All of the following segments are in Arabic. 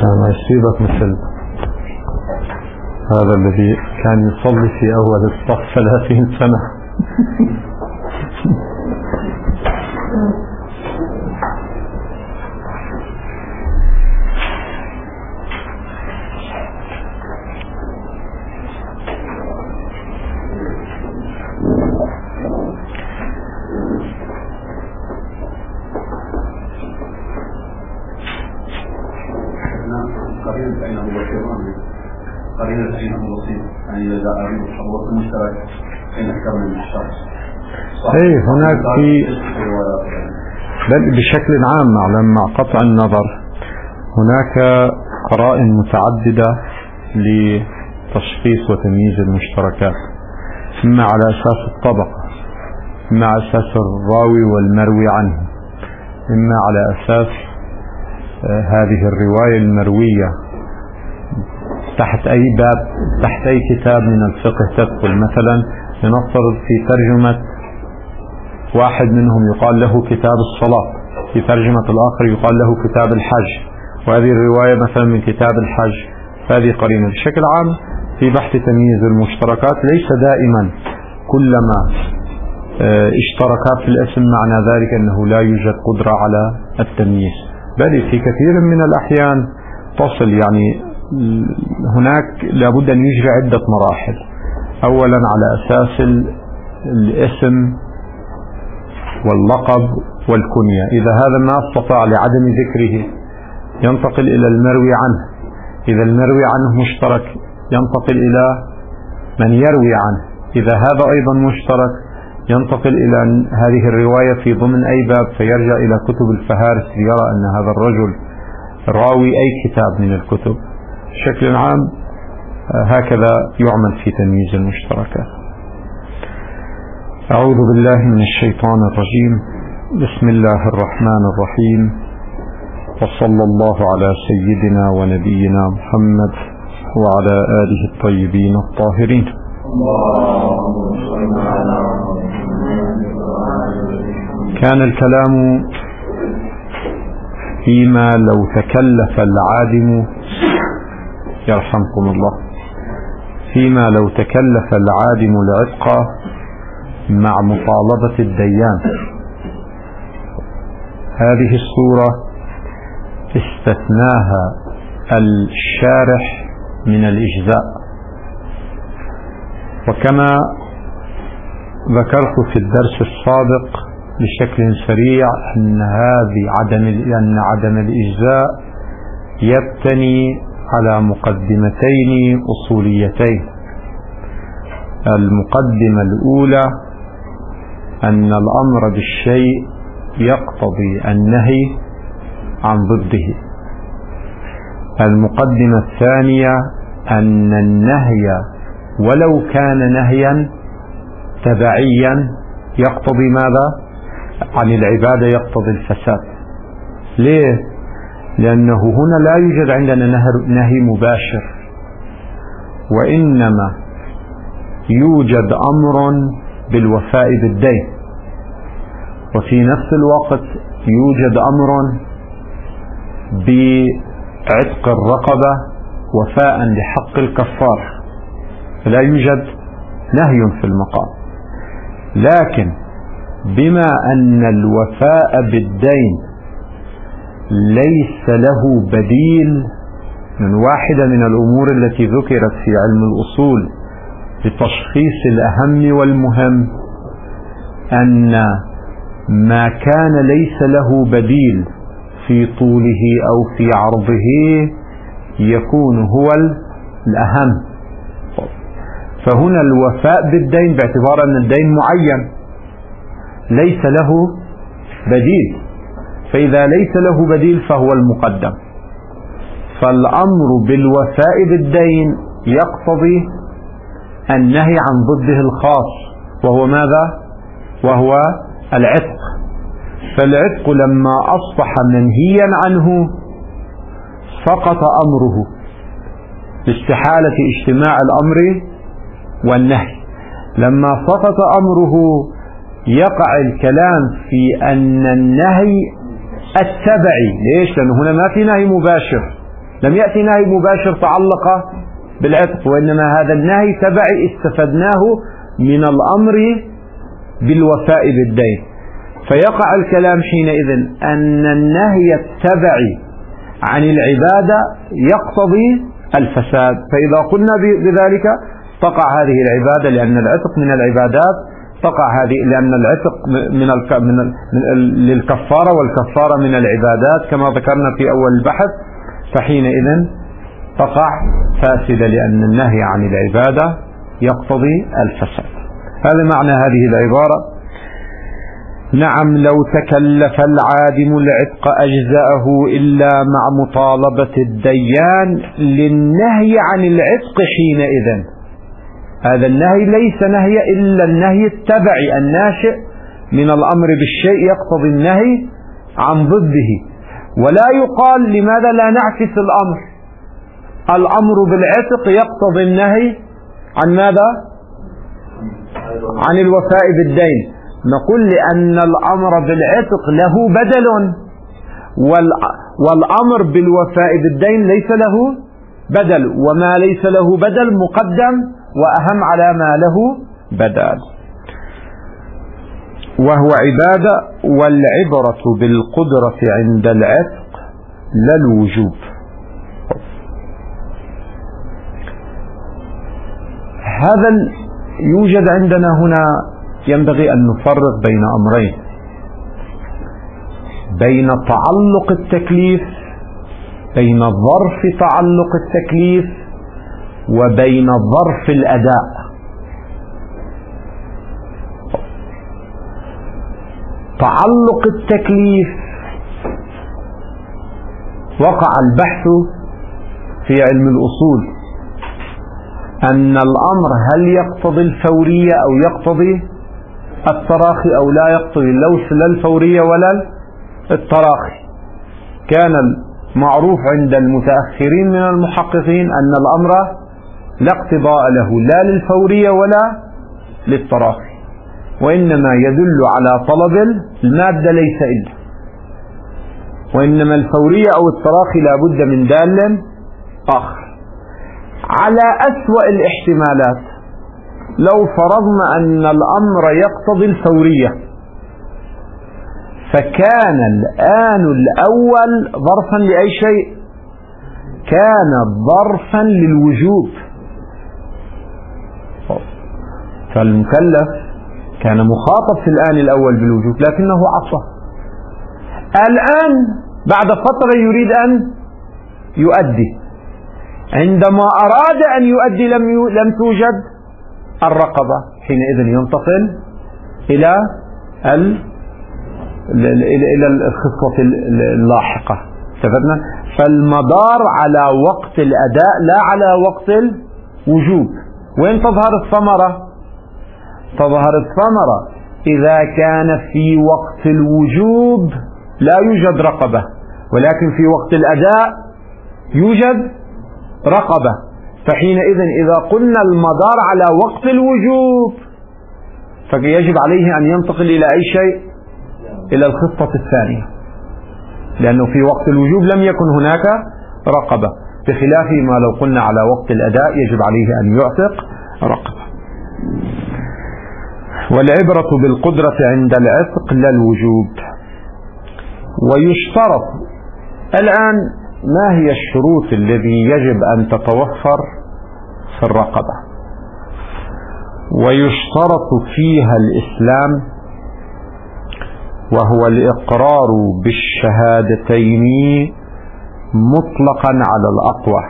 عشان ما يصيبك مثل هذا الذي كان يصلي في أول الصف 30 سنة. أي هناك في بل بشكل عام مع قطع النظر هناك قرائن متعددة لتشخيص وتمييز المشتركات، إما على أساس الطبقة، إما على أساس الراوي والمروي عنه، إما على أساس هذه الرواية المروية تحت أي باب، تحت أي كتاب من الفقه تدخل. مثلا لنفترض في ترجمة واحد منهم يقال له كتاب الصلاة، في ترجمة الآخر يقال له كتاب الحج، وهذه الرواية مثلا من كتاب الحج، فهذه قرينة. بشكل عام في بحث تمييز المشتركات ليس دائما كلما اشتركا في الاسم معنى ذلك أنه لا يوجد قدرة على التمييز، بل في كثير من الأحيان تصل، يعني هناك لابد أن يجري عدة مراحل. أولا على أساس الاسم واللقب والكنية، إذا هذا ما استطاع لعدم ذكره ينتقل إلى المروي عنه، إذا المروي عنه مشترك ينتقل إلى من يروي عنه، إذا هذا أيضا مشترك ينتقل إلى هذه الرواية في ضمن أي باب، فيرجع إلى كتب الفهارس ليرى أن هذا الرجل راوي أي كتاب من الكتب. بشكل عام هكذا يعمل في تمييز المشتركات. أعوذ بالله من الشيطان الرجيم. بسم الله الرحمن الرحيم، وصلى الله على سيدنا ونبينا محمد وعلى آله الطيبين الطاهرين. كان الكلام فيما لو تكلف العادم، يرحمكم الله، فيما لو تكلف العادم العتق مع مطالبة الديان. هذه الصورة استثناها الشارح من الإجزاء، وكما ذكرت في الدرس السابق بشكل سريع أن عدم الإجزاء يبتني على مقدمتين أصوليتين. المقدمة الأولى أن الأمر بالشيء يقتضي النهي عن ضده. المقدمة الثانية أن النهي ولو كان نهيا تبعيا يقتضي ماذا؟ عن العبادة يقتضي الفساد. ليه؟ لأنه هنا لا يوجد عندنا نهي مباشر، وإنما يوجد أمر بالوفاء بالدين، وفي نفس الوقت يوجد أمر بعتق الرقبة وفاء لحق الكفار، فلا يوجد نهي في المقام. لكن بما أن الوفاء بالدين ليس له بديل، من واحدة من الأمور التي ذكرت في علم الأصول لتشخيص الأهم والمهم أن ما كان ليس له بديل في طوله أو في عرضه يكون هو الأهم. فهنا الوفاء بالدين باعتبار أن الدين معين ليس له بديل، فإذا ليس له بديل فهو المقدم. فالأمر بالوفاء بالدين يقتضي النهي عن ضده الخاص، وهو ماذا؟ وهو العتق. فالعتق لما أصبح منهيا عنه سقط أمره لاستحالة اجتماع الأمر والنهي. لما سقط أمره يقع الكلام في أن النهي التبعي. ليش؟ لأنه هنا ما في نهي مباشر، لم يأتي نهي مباشر تعلق بالعتق، وإنما هذا النهي تبعي استفدناه من الأمر بالوفاء بالدين. فيقع الكلام حينئذ أن النهي التبعي عن العبادة يقتضي الفساد، فإذا قلنا بذلك تقع هذه العبادة، لأن العتق من العبادات، تقع هذه لأن العتق للكفارة، والكفارة من العبادات كما ذكرنا في أول البحث، فحينئذ تقع فاسدة، لأن النهي عن العبادة يقتضي الفساد. هذا معنى هذه العبارة. نعم، لو تكلف العادم العتق أجزأه إلا مع مطالبة الديان للنهي عن العتق حينئذ. هذا النهي ليس نهي إلا النهي التبعي الناشئ من الأمر بالشيء يقتضي النهي عن ضده، ولا يقال لماذا لا نعكس الأمر؟ الأمر بالعتق يقتضي النهي عن ماذا؟ عن الوفاء بالدين. نقول لأن الأمر بالعتق له بدل، والأمر بالوفاء بالدين ليس له بدل، وما ليس له بدل مقدم وأهم على ما له بدل، وهو عبادة. والعبرة بالقدرة عند العتق لا الوجوب. هذا يوجد عندنا هنا، ينبغي أن نفرق بين أمرين: بين تعلق التكليف، بين ظرف تعلق التكليف، وبين ظرف الأداء. تعلق التكليف وقع البحث في علم الأصول أن الأمر هل يقتضي الفورية أو يقتضي التراخي أو لا يقتضي، لا الفورية ولا التراخي. كان المعروف عند المتأخرين من المحققين أن الأمر لا اقتضاء له لا للفورية ولا للتراخي، وإنما يدل على طلب المادة ليس إلا، وإنما الفورية أو التراخي لا بد من دال آخر. على أسوأ الاحتمالات، لو فرضنا أن الأمر يقتضي الفورية، فكان الآن الأول ظرفا لأي شيء؟ كان ظرفا للوجوب. فالمكلف كان مخاطب في الآن الأول بالوجوب، لكنه عصى. الآن بعد فترة يريد أن يؤدي، عندما أراد أن يؤدي لم توجد الرقبة، حينئذ ينتقل إلى الخطوة اللاحقة. استفدنا؟ فالمدار على وقت الأداء لا على وقت الوجوب. وين تظهر الثمرة؟ تظهر الثمرة إذا كان في وقت الوجوب لا يوجد رقبة، ولكن في وقت الأداء يوجد رقبة. فحينئذ إذا قلنا المدار على وقت الوجوب، فيجب عليه أن ينتقل إلى أي شيء؟ إلى الخطة الثانية، لأنه في وقت الوجوب لم يكن هناك رقبة، بخلاف ما لو قلنا على وقت الأداء يجب عليه أن يعتق رقبة. والعبرة بالقدرة عند العتق لا الوجوب. ويشترط الآن ما هي الشروط الذي يجب أن تتوفر في الرقبة؟ ويشترط فيها الإسلام، وهو الإقرار بالشهادتين مطلقا على الأقوى.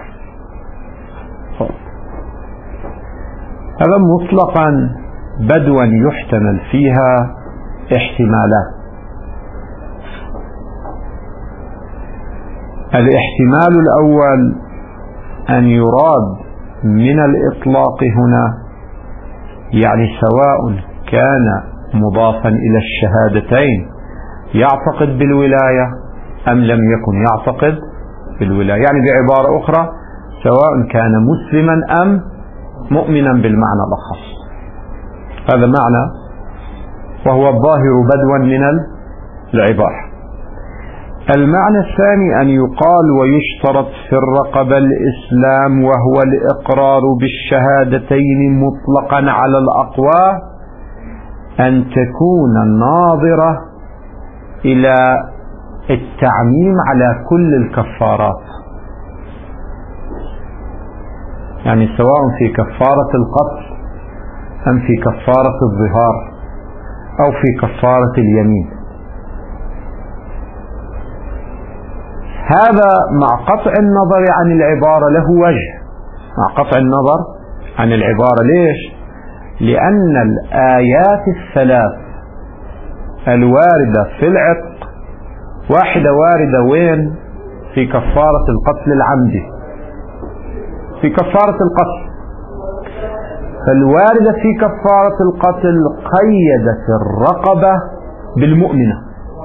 هذا مطلقا بدوا يحتمل فيها احتمالات. الاحتمال الأول أن يراد من الإطلاق هنا يعني سواء كان مضافا إلى الشهادتين يعتقد بالولاية أم لم يكن يعتقد بالولاية، يعني بعبارة أخرى سواء كان مسلما أم مؤمنا بالمعنى الأخص. هذا معنى وهو الظاهر بدوا من العبارة. المعنى الثاني أن يقال ويشترط في الرقبة الإسلام، وهو الإقرار بالشهادتين مطلقا على الأقوى، أن تكون ناظرة إلى التعميم على كل الكفارات، يعني سواء في كفارة القتل أم في كفارة الظهار أو في كفارة اليمين. هذا مع قطع النظر عن العبارة له وجه، مع قطع النظر عن العبارة. ليش؟ لأن الآيات الثلاث الواردة في العتق، واحدة واردة وين؟ في كفارة القتل العمدي، في كفارة القتل. فالواردة في كفارة القتل قيدت الرقبة بالمؤمنة،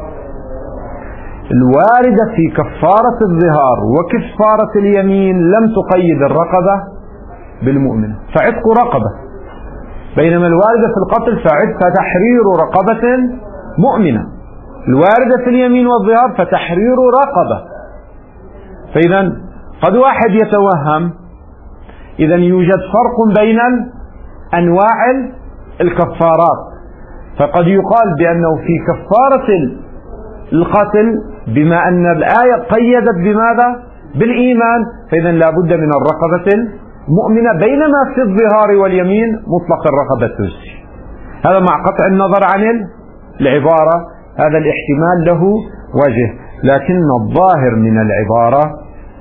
الواردة في كفارة الظهار وكفارة اليمين لم تقيد الرقبة بالمؤمنة، فعتق رقبة، بينما الواردة في القتل فتحرير رقبة مؤمنة، الواردة في اليمين والظهار فتحرير رقبة. فإذا قد واحد يتوهم إذا يوجد فرق بين أنواع الكفارات، فقد يقال بأنه في كفارة القتل بما أن الآية قيدت بماذا؟ بالإيمان، فإذا لا بد من الرقبة المؤمنة، بينما في الظهار واليمين مطلق الرقبة تجزي. هذا مع قطع النظر عن العبارة، هذا الاحتمال له وجه، لكن الظاهر من العبارة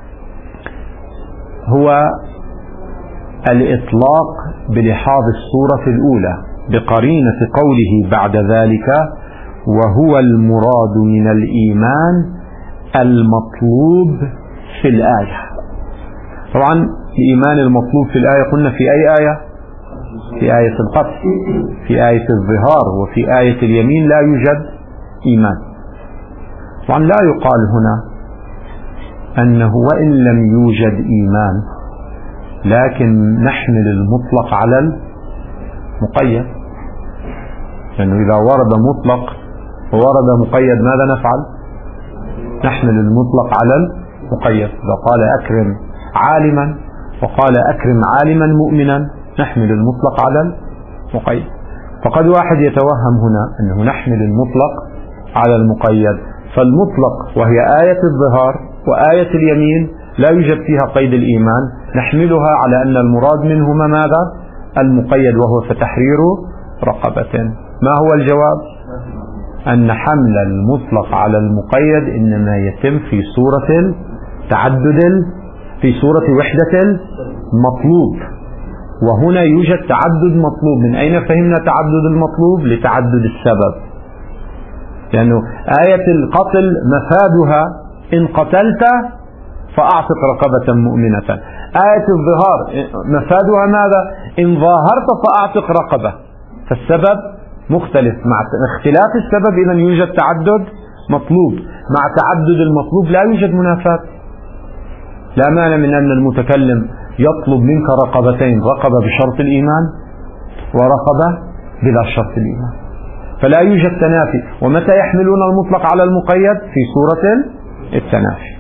هو الإطلاق بلحاظ الصورة الأولى بقرينة قوله بعد ذلك وهو المراد من الإيمان المطلوب في الآية. طبعا الإيمان المطلوب في الآية قلنا في أي آية؟ في آية القتل، في آية الظهار، وفي آية اليمين لا يوجد إيمان. طبعا لا يقال هنا أنه وإن لم يوجد إيمان لكن نحمل المطلق على المقيد، لأنه إذا ورد مطلق وورد مقيد ماذا نفعل؟ نحمل المطلق على المقيد. إذا قال أكرم عالما وقال أكرم عالما مؤمنا نحمل المطلق على المقيد. فقد واحد يتوهم هنا أنه نحمل المطلق على المقيد، فالمطلق وهي آية الظهار وآية اليمين لا يوجد فيها قيد الإيمان، نحملها على أن المراد منهما ماذا؟ المقيد، وهو فتحرير رقبة. ما هو الجواب؟ أن حمل المطلق على المقيد إنما يتم في صورة تعدد، في صورة وحدة المطلوب، وهنا يوجد تعدد مطلوب. من أين فهمنا تعدد المطلوب؟ لتعدد السبب، لأنه آية القتل مفادها إن قتلت فأعتق رقبة مؤمنة، آية الظهار مفادها ماذا؟ إن ظاهرت فأعتق رقبة، فالسبب مختلف، مع اختلاف السبب إذن يوجد تعدد مطلوب، مع تعدد المطلوب لا يوجد منافاة. لا مانع من أن المتكلم يطلب منك رقبتين، رقبة بشرط الإيمان ورقبة بلا شرط الإيمان، فلا يوجد تنافي. ومتى يحملون المطلق على المقيد؟ في صورة التنافي.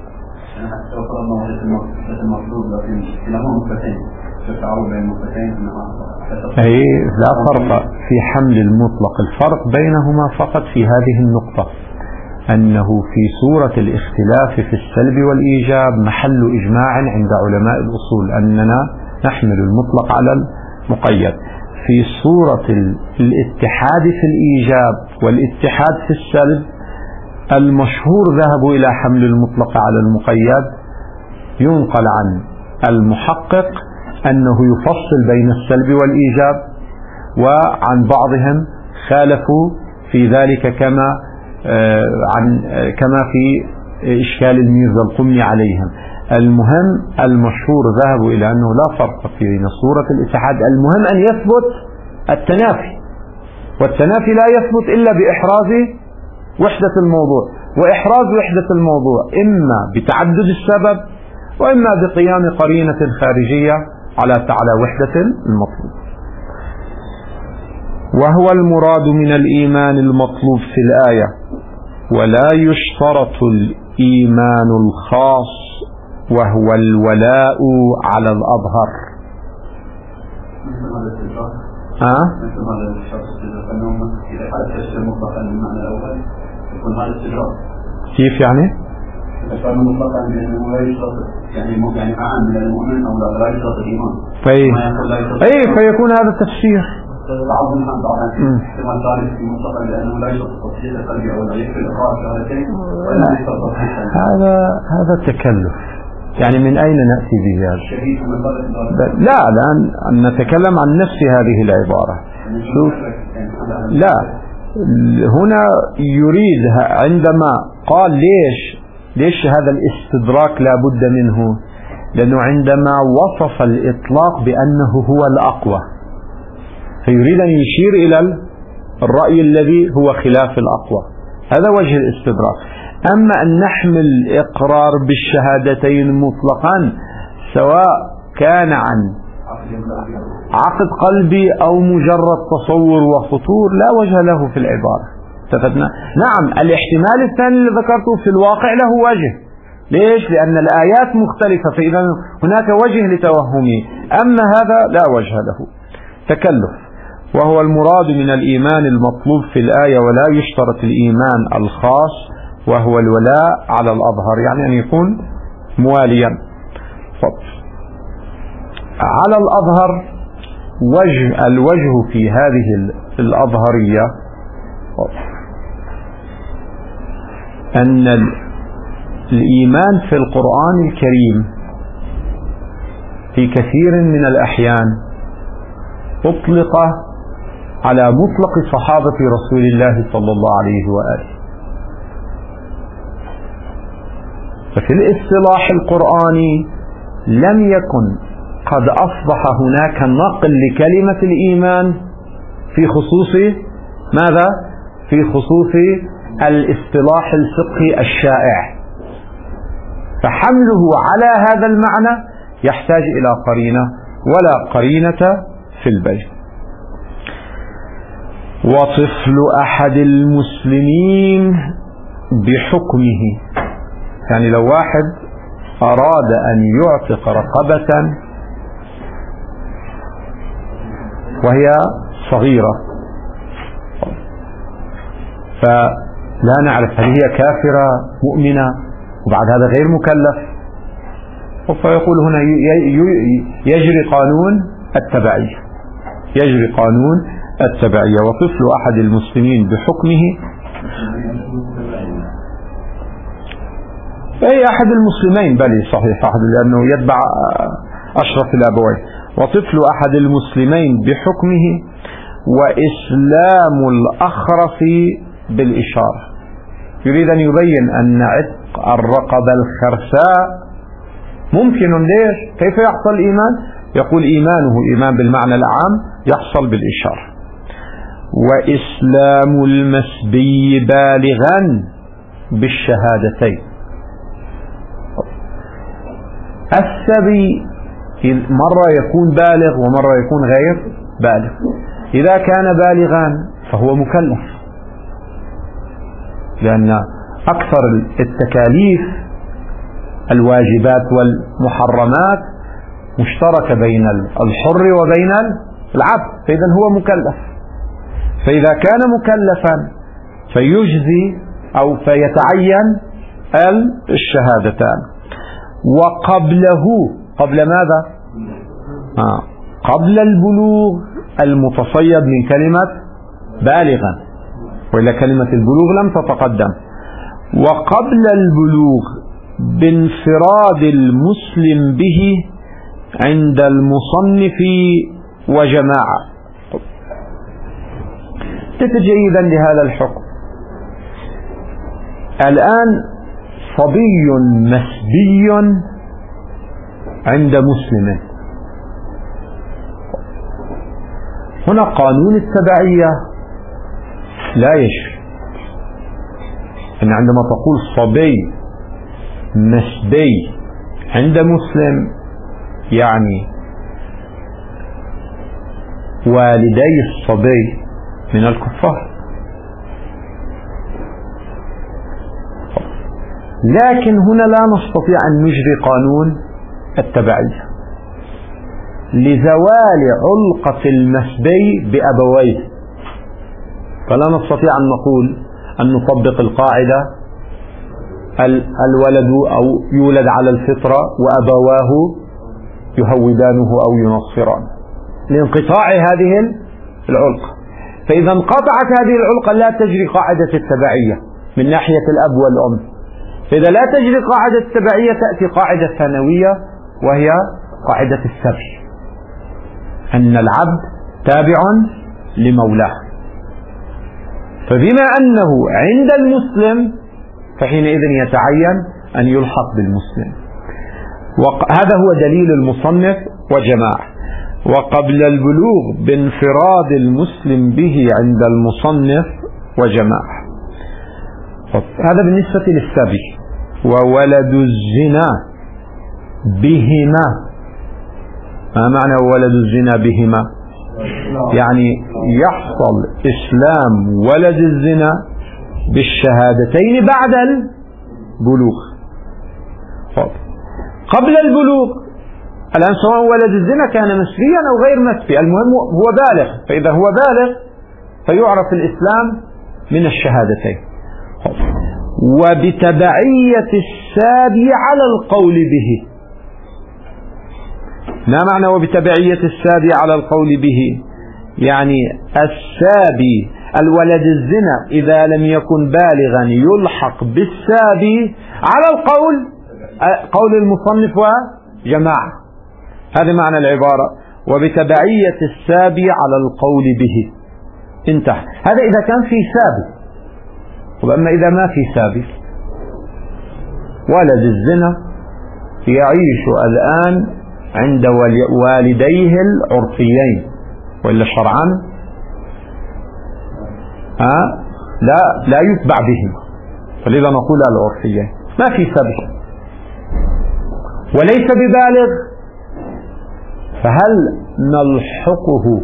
أي لا فرق في حمل المطلق، الفرق بينهما فقط في هذه النقطة، أنه في صورة الاختلاف في السلب والإيجاب محل إجماع عند علماء الأصول أننا نحمل المطلق على المقيد. في صورة الاتحاد في الإيجاب والاتحاد في السلب المشهور ذهبوا إلى حمل المطلق على المقيد. ينقل عن المحقق أنه يفصل بين السلب والإيجاب، وعن بعضهم خالفوا في ذلك كما في إشكال الميرزا القمي عليهم. المهم المشهور ذهبوا إلى أنه لا فرق بين صورة الاتحاد، المهم أن يثبت التنافي، والتنافي لا يثبت إلا بإحراز وحدة الموضوع، وإحراز وحدة الموضوع إما بتعدد السبب وإما بقيام قرينة خارجية على وحدة المطلوب. وهو المراد من الإيمان المطلوب في الآية، ولا يشترط الإيمان الخاص وهو الولاء على الأظهر. مثل هذا الشخص إذا حدث تفسير مطلقا بالمعنى الأول يكون هذا استدراك. كيف يعني؟ إذا كان مطلقا بأنه لا يشترط يعني أعم من المؤمن أو لا يشترط الإيمان. فيكون هذا التفسير. احتمال ثالث مطلقا لأنه لا يشترط التصديق القلبي أو لا يكفي الإقرار شهادتين ولا يشترط هذا تكلف. يعني من أين نأتي به هذا؟ لا الآن نتكلم عن نفس هذه العبارة. لا هنا يريد عندما قال ليش هذا الاستدراك لا بد منه؟ لأنه عندما وصف الإطلاق بأنه هو الأقوى فيريد أن يشير إلى الرأي الذي هو خلاف الأقوى. هذا وجه الاستدراك. أما أن نحمل الإقرار بالشهادتين مطلقا سواء كان عن عقد قلبي أو مجرد تصور وخطور لا وجه له في العبارة. اتفقنا؟ نعم الاحتمال الثاني اللي ذكرته في الواقع له وجه. ليش؟ لأن الآيات مختلفة فإذا هناك وجه لتوهمه. أما هذا لا وجه له. تكلف وهو المراد من الإيمان المطلوب في الآية ولا يشترط الإيمان الخاص وهو الولاء على الأظهر يعني أن يكون مواليا. على الأظهر الوجه في هذه الأظهرية أن الإيمان في القرآن الكريم في كثير من الأحيان أطلق على مطلق صحابة رسول الله صلى الله عليه وآله. ففي الاصطلاح القرآني لم يكن قد أصبح هناك نقل لكلمة الإيمان في خصوص ماذا؟ في خصوص الاصطلاح الفقهي الشائع. فحمله على هذا المعنى يحتاج إلى قرينة ولا قرينة في البيت. وطفل أحد المسلمين بحكمه يعني لو واحد أراد أن يعتق رقبة وهي صغيرة فلا نعرف هل هي كافرة مؤمنة وبعد هذا غير مكلف فيقول هنا يجري قانون التبعية. وطفل أحد المسلمين بحكمه أي أحد المسلمين بل صحيح أحد لأنه يتبع أشرف الأبوين. وطفل أحد المسلمين بحكمه وإسلام الأخرس بالإشارة. يريد أن يبين أن عتق الرقبة الخرساء ممكن. ليش؟ كيف يحصل الإيمان؟ يقول إيمانه إيمان بالمعنى العام يحصل بالإشارة. وإسلام المسبي بالغا بالشهادتين. السبي مرة يكون بالغ ومرة يكون غير بالغ. إذا كان بالغا فهو مكلف لأن أكثر التكاليف الواجبات والمحرمات مشتركة بين الحر وبين العبد فإذا هو مكلف. فإذا كان مكلفا فيجزي أو فيتعين الشهادتان. وقبله قبل ماذا؟ قبل البلوغ المتصيد من كلمة بالغا وإلا كلمة البلوغ لم تتقدم. وقبل البلوغ بانفراد المسلم به عند المصنف وجماعة. تتجيدا لهذا الحكم الآن صبي مسبي عند مسلم. هنا قانون التبعية لا يشفي. إن عندما تقول صبي مسبي عند مسلم يعني والدي الصبي من الكفار. لكن هنا لا نستطيع أن نجري قانون التبعية لزوال علقة المسبي بأبويه، فلا نستطيع أن نقول أن نطبق القاعدة الولد أو يولد على الفطرة وأبواه يهودانه أو ينصرانه لانقطاع هذه العلقة. فإذا انقطعت هذه العلقة لا تجري قاعدة التبعية من ناحية الأب والأم. فإذا لا تجري قاعدة التبعية تأتي قاعدة ثانوية وهي قاعدة السبي، أن العبد تابع لمولاه، فبما أنه عند المسلم فحينئذ يتعين أن يلحق بالمسلم. وهذا هو دليل المصنف وجماعة. وقبل البلوغ بانفراد المسلم به عند المصنف وجماعة. هذا بالنسبة للسبي. وولد الزنا بهما، ما معنى ولد الزنا بهما؟ يعني يحصل إسلام ولد الزنا بالشهادتين بعد البلوغ. قبل البلوغ الآن سواء ولد الزنا كان مسبيا أو غير مسبي، المهم هو بالغ، فإذا هو بالغ فيعرف الإسلام من الشهادتين. وبتبعية السابي على القول به. ما معنى وبتبعية السابي على القول به؟ يعني السابي الولد الزنا إذا لم يكن بالغا يلحق بالسابي على القول، قول المصنف وجماعة. هذا معنى العبارة وبتبعية السابي على القول به. انتهى. هذا إذا كان في سابي. وأما إذا ما في سابي، ولد الزنا يعيش الآن عند والديه العرفيين، وإلا شرعا لا يتبع بهم، فلذا نقول العرفيين. ما في سبي وليس ببالغ، فهل نلحقه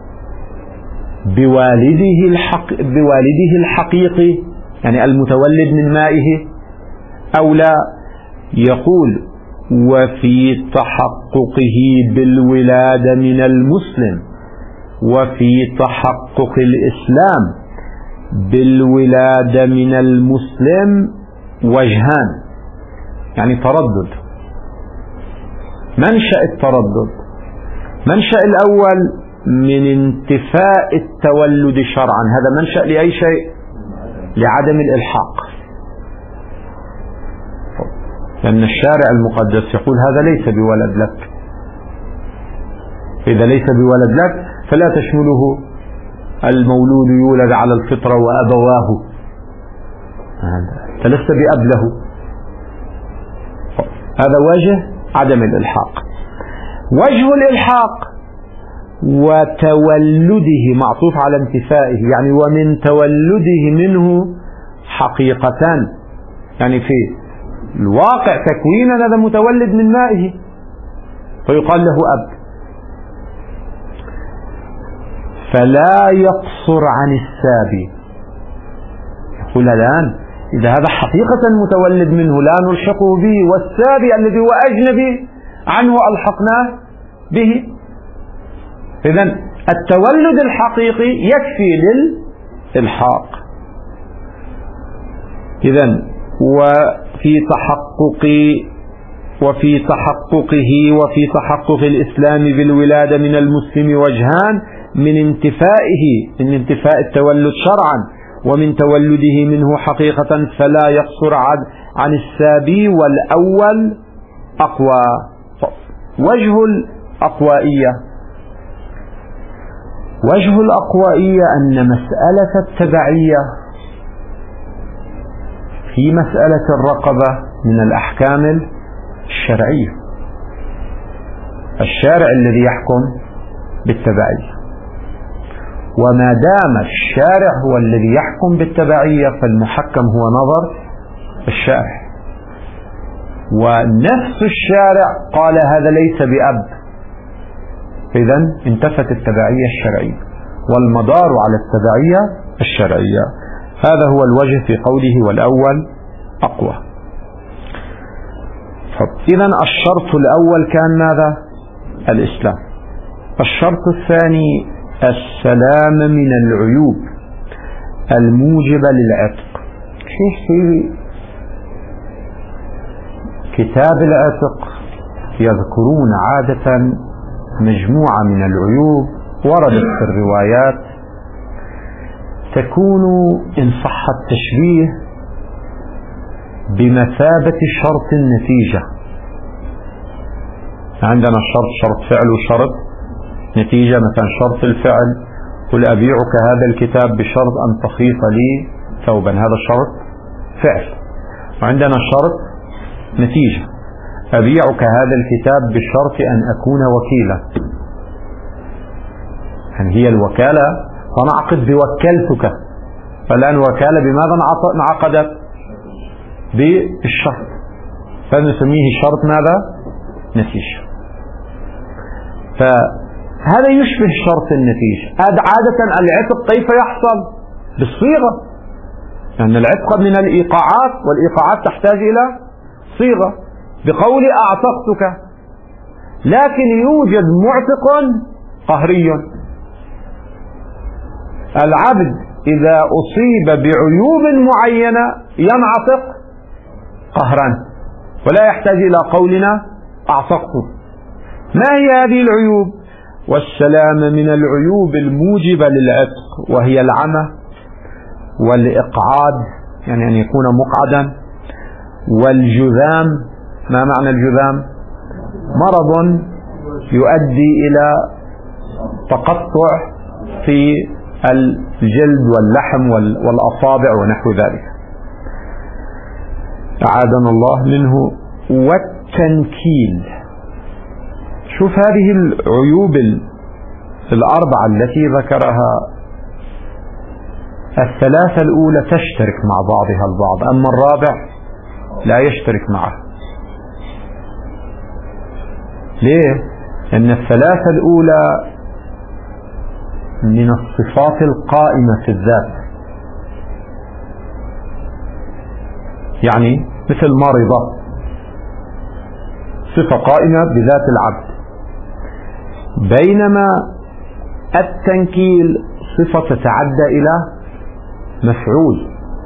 بوالده الحقيقي يعني المتولد من مائه أو لا؟ يقول وفي تحققه بالولادة من المسلم، وفي تحقق الإسلام بالولادة من المسلم وجهان، يعني تردد. منشأ التردد، منشأ الأول من انتفاء التولد شرعا، هذا منشأ لأي شيء؟ لعدم الإلحاق، لأن الشارع المقدس يقول هذا ليس بولد لك. إذا ليس بولد لك فلا تشمله المولود يولد على الفطرة وأبواه، فلست بأب له. هذا وجه عدم الإلحاق. وجه الإلحاق وتولده معطوف على انتفائه، يعني ومن تولده منه حقيقتان، يعني في الواقع تكوينا هذا متولد من مائه فيقال له أب. فلا يقصر عن السابي. يقول الآن إذا هذا حقيقة متولد منه لا نلحقه به، والسابي الذي هو أجنبي عنه ألحقناه به. إذن التولد الحقيقي يكفي للإلحاق. إذن وفي تحققه وفي تحقق الإسلام بالولادة من المسلم وجهان، من انتفاء التولد شرعا ومن تولده منه حقيقة، فلا يقصر عن السابي، والأول أقوى. وجه الأقوائية، وجه الأقوائية أن مسألة التبعية في مسألة الرقبة من الأحكام الشرعية، الشارع الذي يحكم بالتبعية، وما دام الشارع هو الذي يحكم بالتبعية فالمحكم هو نظر الشارع. ونفس الشارع قال هذا ليس بأب، إذن انتفت التبعية الشرعية، والمدار على التبعية الشرعية. هذا هو الوجه في قوله والأول أقوى. إذن الشرط الأول كان ماذا؟ الإسلام. الشرط الثاني السلام من العيوب الموجبة للعتق. في كتاب العتق يذكرون عادة مجموعة من العيوب وردت في الروايات تكون إن صح التشبيه بمثابة شرط النتيجة. عندنا شرط فعل وشرط نتيجة. مثلا شرط الفعل قل أبيعك هذا الكتاب بشرط أن تخيط لي ثوبا، هذا شرط فعل. وعندنا شرط نتيجة أبيعك هذا الكتاب بشرط أن أكون وكيلا. يعني هي الوكالة فنعقد بوكلتك، فالآن وكالة بماذا انعقدت؟ بالشرط، فنسميه شرط ماذا؟ نتيجة. فهذا يشبه شرط النتيجة. عادة العتق كيف يحصل؟ بالصيغة، لأن العتق من الإيقاعات، والإيقاعات تحتاج إلى صيغة. بقول أعتقتك، لكن يوجد معتق قهري. العبد إذا أصيب بعيوب معينة ينعتق قهرا ولا يحتاج إلى قولنا أعتقته. ما هي هذه العيوب؟ والسلام من العيوب الموجبة للعتق، وهي العمى والإقعاد، يعني أن يكون مقعدا، والجذام. ما معنى الجذام؟ مرض يؤدي إلى تقطع في الجلد واللحم والأصابع ونحو ذلك، أعاذنا الله منه. والتنكيل. شوف هذه العيوب الأربعة التي ذكرها، الثلاثة الأولى تشترك مع بعضها البعض، أما الرابع لا يشترك معه. ليه؟ لأن الثلاثة الأولى من الصفات القائمة في الذات، يعني مثل مرضة صفة قائمة بذات العبد، بينما التنكيل صفة تتعدى إلى مفعول،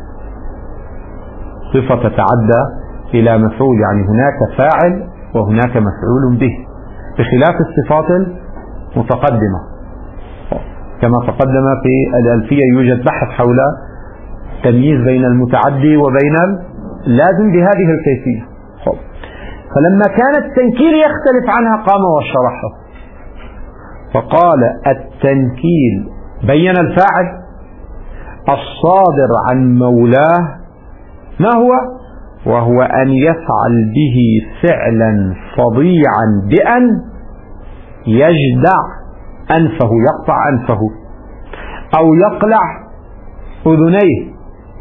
صفة تتعدى إلى مفعول، يعني هناك فاعل وهناك مفعول به، بخلاف الصفات المتقدمة. كما تقدم في الألفية يوجد بحث حول التمييز بين المتعدي وبين اللازم بهذه الكيفية. فلما كان التنكيل يختلف عنها قام وشرحه، فقال التنكيل بين الفاعل الصادر عن مولاه، ما هو؟ وهو أن يفعل به فعلا فظيعا بأن يجدع أنفه، يقطع أنفه، أو يقلع أذنيه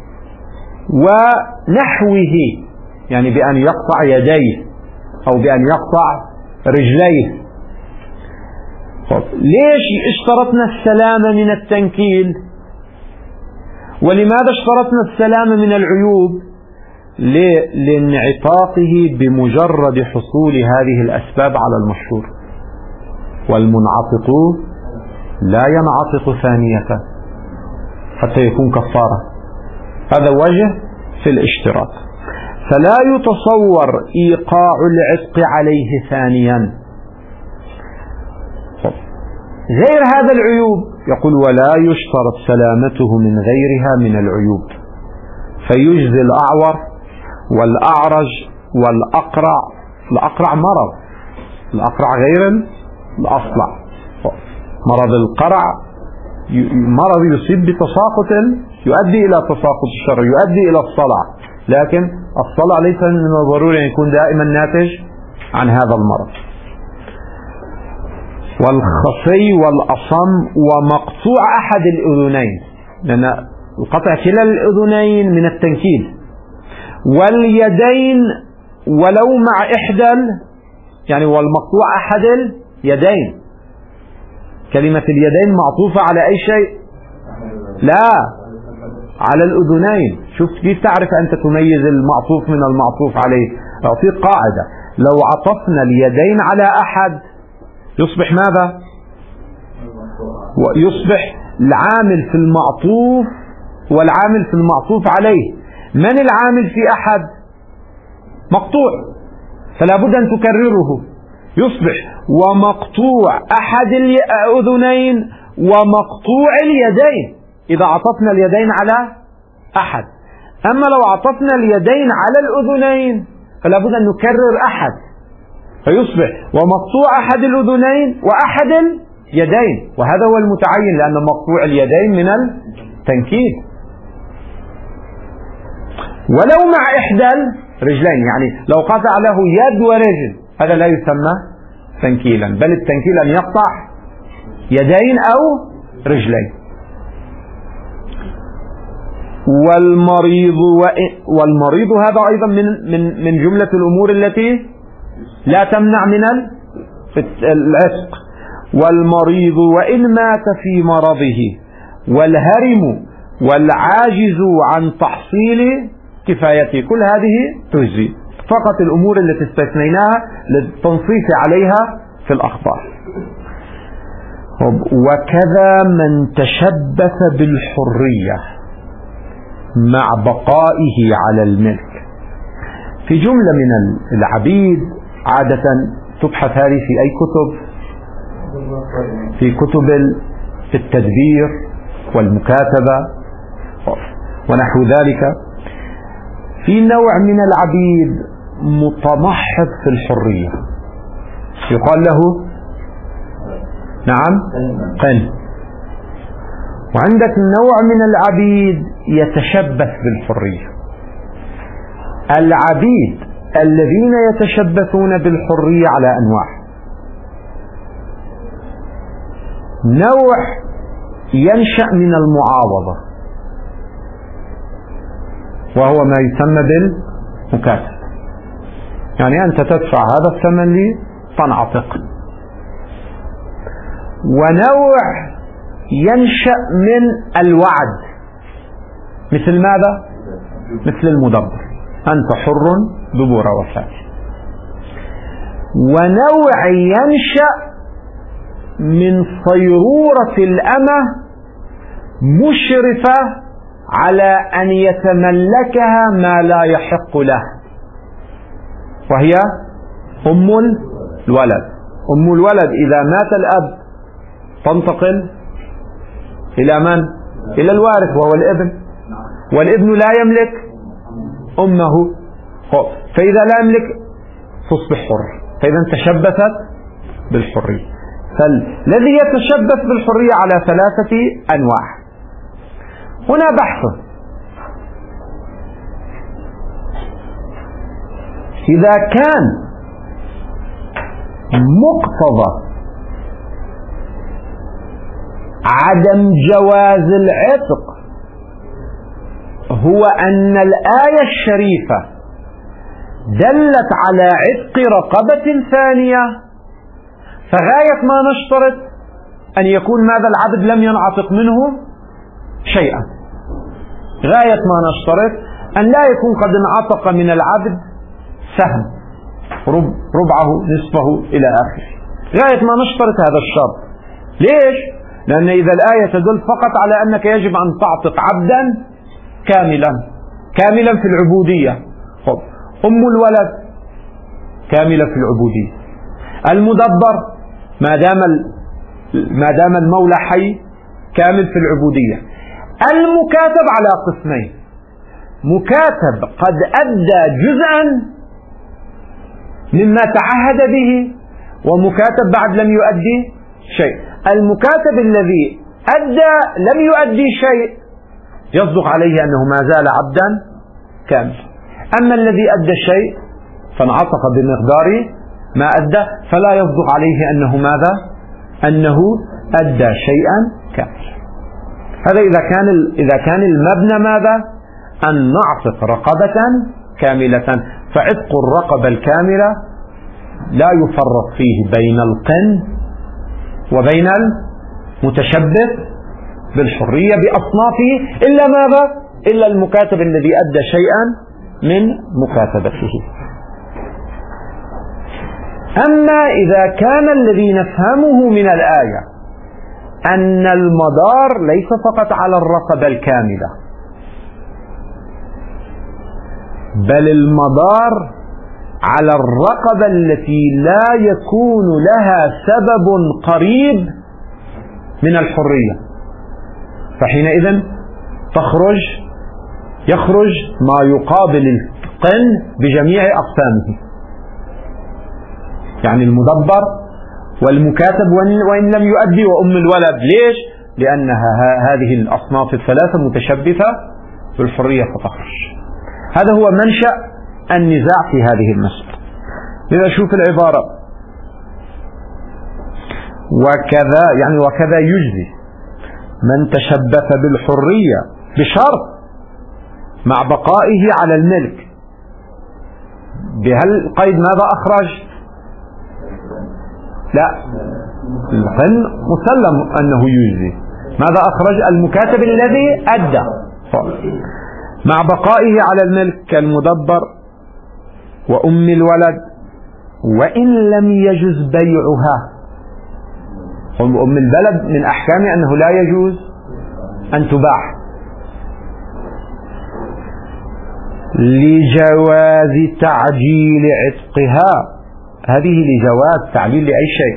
ونحوه، يعني بأن يقطع يديه أو بأن يقطع رجليه. ليش اشترطنا السلامة من التنكيل؟ ولماذا اشترطنا السلامة من العيوب؟ لانعطاقه بمجرد حصول هذه الأسباب على المشهور، والمنعطق لا ينعطق ثانية حتى يكون كفارة. هذا وجه في الاشتراط. فلا يتصور إيقاع العتق عليه ثانيا. غير هذا العيوب يقول ولا يشترط سلامته من غيرها من العيوب، فيجزي الأعور والأعرج والأقرع. الأقرع مرض، الأقرع غير الأصلع. مرض القرع مرض يصيب بتساقط يؤدي إلى تساقط الشر، يؤدي إلى الصلع، لكن الصلع ليس من الضروري أن يكون دائما ناتج عن هذا المرض. والخصي والأصم ومقطوع أحد الأذنين، لأن القطع كلا الأذنين من التنكيل، واليدين ولو مع إحدى، يعني والمقطوع أحد اليدين. كلمة اليدين معطوفة على أي شيء؟ لا، على الأذنين. شوف كيف تعرف أنت تميز المعطوف من المعطوف عليه؟ أعطيك قاعدة: لو عطفنا اليدين على أحد يصبح ماذا؟ يصبح العامل في المعطوف والعامل في المعطوف عليه. من العامل في أحد؟ مقطوع، فلا بد أن تكرره. يصبح ومقطوع أحد الأذنين ومقطوع اليدين إذا عطفنا اليدين على أحد. أما لو عطفنا اليدين على الأذنين فلا بد أن نكرر أحد، فيصبح ومقطوع أحد الأذنين وأحد اليدين، وهذا هو المتعين لأن مقطوع اليدين من التنكيل. ولو مع إحدى الرجلين، يعني لو قطع له يد ورجل هذا لا يسمى تنكيلا، بل التنكيل أن يقطع يدين أو رجلين. والمريض هذا أيضا من جملة الأمور التي لا تمنع من العتق. والمريض وإن مات في مرضه والهرم والعاجز عن تحصيل كفايته، كل هذه تجزي، فقط الأمور التي استثنيناها للتنصيص عليها في الأخبار. وكذا من تشبث بالحرية مع بقائه على الملك. في جملة من العبيد عادة تبحث هذه في أي كتب؟ في كتب التدبير والمكاتبة ونحو ذلك. في نوع من العبيد متمحض في الحرية يقال له نعم قن. وعندك نوع من العبيد يتشبث بالحرية. العبيد الذين يتشبثون بالحرية على أنواع: نوع ينشأ من المعاوضة وهو ما يسمى بالمكاتب، يعني أنت تدفع هذا الثمن لي تنعتق. ونوع ينشأ من الوعد، مثل ماذا؟ مثل المدبر: أنت حر دبور وفاة. ونوع ينشأ من صيرورة الأمة مشرفة على أن يتملكها ما لا يحق له، وهي أم الولد. أم الولد إذا مات الأب تنتقل إلى من؟ إلى الوارث وهو الابن، والابن لا يملك أمه، فإذا لا يملك تصبح حر، فإذا تشبثت بالحرية. فالذي يتشبث بالحرية على 3 أنواع. هنا بحث: إذا كان مقتضى عدم جواز العتق هو أن الآية الشريفة دلت على عتق رقبة ثانية، فغاية ما نشترط أن يكون ماذا؟ العبد لم ينعتق منه شيئا. غاية ما نشترط أن لا يكون قد انعتق من العبد سهم، ربعه، نصفه، إلى آخره. غاية ما نشترط هذا الشرط. ليش؟ لأن إذا الآية تدل فقط على أنك يجب أن تعتق عبدا كاملا في العبودية. أم الولد كاملة في العبودية. المدبر ما دام المولى حي كامل في العبودية. المكاتب على قسمين: مكاتب قد أدى جزءا مما تعهد به، ومكاتب بعد لم يؤدي شيء. المكاتب الذي لم يؤدي شيء يصدق عليه أنه ما زال عبدا كامل. أما الذي أدى شيء فانعتق بمقدار ما أدى فلا يصدق عليه أنه ماذا؟ أنه أدى شيئا كامل. هذا إذا كان المبنى ماذا؟ أن نعتق رقبة كاملة. فعتق الرقبة الكاملة لا يفرق فيه بين القن وبين المتشبث بالحرية بأصنافه إلا ماذا؟ إلا المكاتب الذي أدى شيئا من مكاتبته. أما إذا كان الذي نفهمه من الآية أن المدار ليس فقط على الرقبة الكاملة، بل المدار على الرقبة التي لا يكون لها سبب قريب من الحرية، فحينئذ يخرج ما يقابل القن بجميع أقسامه، يعني المدبر والمكاتب وإن لم يؤدي وأم الولد. ليش؟ لأنها هذه الأصناف الثلاثة متشبثة بالحرية فتخرج. هذا هو منشأ النزاع في هذه المسألة. إذا شوف العبارة وكذا يجزي من تشبث بالحرية بشرط مع بقائه على الملك. بهالقيد ماذا أخرج؟ لا، القن مسلم أنه يجزي. ماذا أخرج؟ المكاتب الذي أدى مع بقائه على الملك كالمدبر وأم الولد وإن لم يجز بيعها. أم البلد من أحكامه أنه لا يجوز أن تباع لجواز تعجيل عتقها. هذه لجواز تعليل لأي شيء.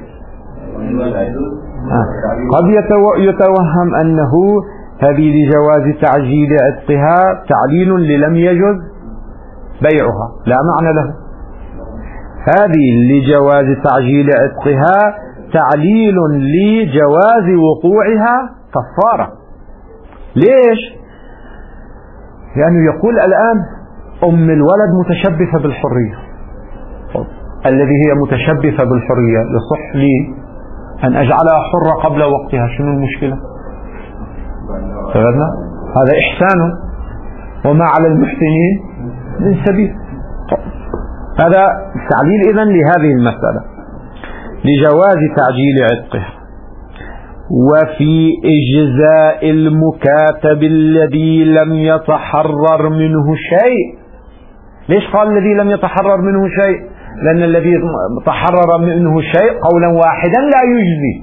قد يتوهم أنه هذه لجواز تعجيل عتقها تعليل لم يجز بيعها، لا معنى له. هذه لجواز تعجيل عتقها تعليل لجواز وقوعها كفارة. ليش؟ لأنه يقول الآن أم الولد متشبثة بالحرية، الذي هي متشبثة بالحرية يصح لي أن أجعلها حرة قبل وقتها، شنو المشكلة؟ فهمنا؟ هذا إحسان وما على المحسنين من سبيل. هذا تعليل إذن لهذه المسألة لجواز تعجيل عتقها. وفي إجزاء المكاتب الذي لم يتحرر منه شيء. ليش قال الذي لم يتحرر منه شيء؟ لأن الذي تحرر منه شيء قولا واحدا لا يجزي.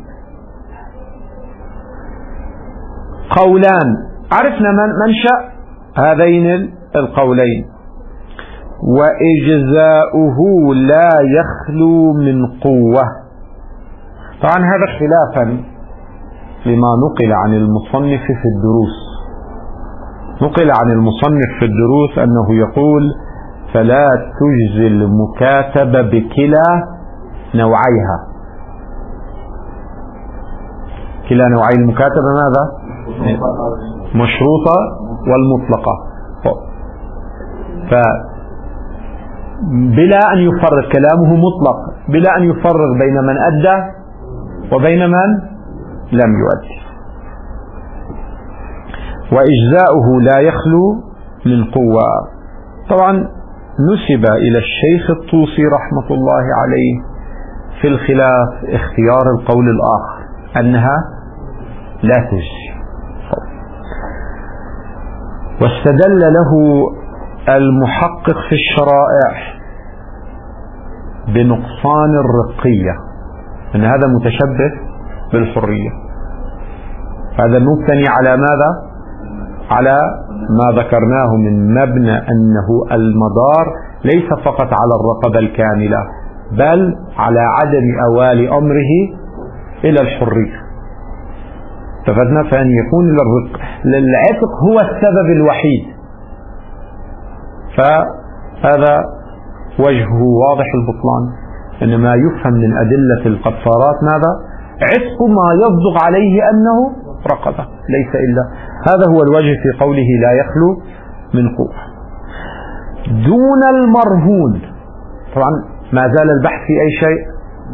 قولان عرفنا منشأ هذين القولين. وإجزاؤه لا يخلو من قوة. طبعا هذا خلافا لما نقل عن المصنف في الدروس. نقل عن المصنف في الدروس أنه يقول فلا تجزي المكاتبة بكلا نوعيها. كلا نوعي المكاتبة ماذا؟ مشروطة والمطلقة. بلا أن يفرق، كلامه مطلق بلا أن يفرق بين من أدى وبين من لم يؤدي. وإجزاؤه لا يخلو من قوة. طبعا نسب إلى الشيخ الطوسي رحمة الله عليه في الخلاف اختيار القول الآخر أنها لا تجزي. واستدل له المحقق في الشرائع بنقصان الرقية، أن هذا متشبث بالحرية. هذا مبتني على ماذا؟ على ما ذكرناه من مبنى أنه المدار ليس فقط على الرقبة الكاملة بل على عدم أوال أمره إلى الحرية. اتفقنا؟ فأن يكون العتق هو السبب الوحيد. فهذا وجهه واضح البطلان. إنما يفهم من أدلة الكفارات ماذا؟ عتق ما يصدق عليه أنه رقبة، ليس إلا هذا هو الوجه في قوله لا يخلو من قوة. دون المرهون طبعا ما زال البحث في أي شيء؟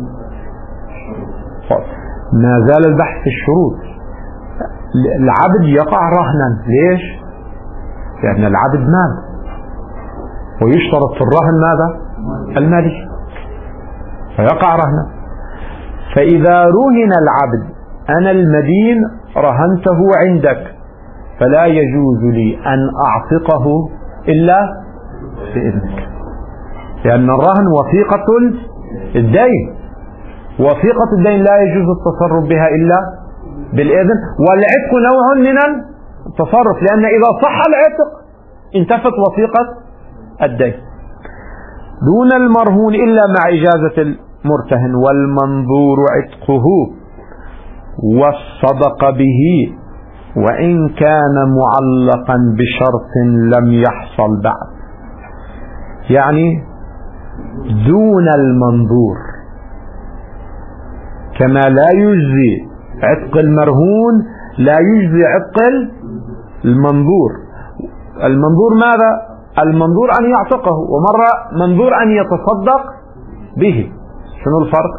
ما زال البحث في الشروط. العبد يقع رهنا. ليش؟ لأن العبد مال ويشترط في الرهن ماذا؟ المالي، فيقع رهنا. فإذا رهن العبد أنا المدين رهنته عندك فلا يجوز لي أن أعتقه إلا بإذنك، لأن الرهن وثيقة الدين. وثيقة الدين لا يجوز التصرف بها إلا بالإذن، والعتق نوع من التصرف، لأن إذا صح العتق انتفت وثيقة الدين. دون المرهون إلا مع إجازة المرتهن. والمنظور عتقه والصدق به وإن كان معلقا بشرط لم يحصل بعد. يعني دون المنظور، كما لا يجزي عتق المرهون لا يجزي عتق المنظور. المنظور ماذا؟ المنظور أن يعتقه، ومرة منظور أن يتصدق به. شنو الفرق؟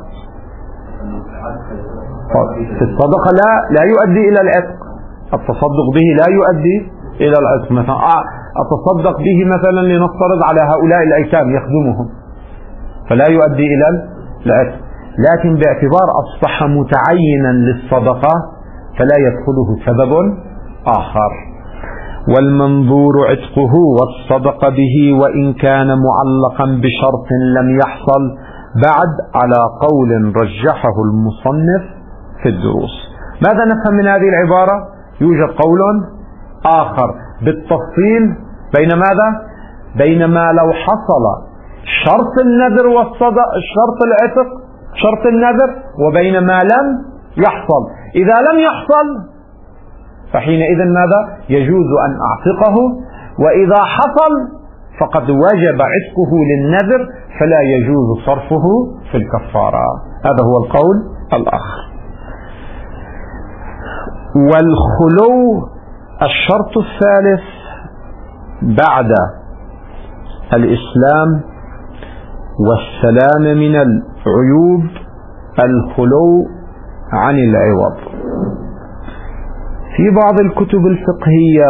في الصدقة لا يؤدي إلى العتق، التصدق به لا يؤدي إلى العتق. مثلا أتصدق به مثلا لنفترض على هؤلاء الأيتام يخدمهم، فلا يؤدي إلى العتق، لكن باعتبار أصبح متعينا للصدقة فلا يدخله سبب آخر. والمنظور عتقه والصدق به وإن كان معلقا بشرط لم يحصل بعد، على قول رجحه المصنف في الدروس. ماذا نفهم من هذه العبارة؟ يوجد قول آخر بالتفصيل بين ماذا؟ بينما لو حصل شرط النذر والصدق، شرط العتق، شرط النذر، وبينما لم يحصل. إذا لم يحصل فحينئذ ماذا؟ يجوز أن أعتقه، وإذا حصل فقد وجب عتقه للنذر فلا يجوز صرفه في الكفارة. هذا هو القول الآخر. والخلو الشرط الثالث بعد الإسلام والسلام من العيوب الخلو عن العوض. في بعض الكتب الفقهية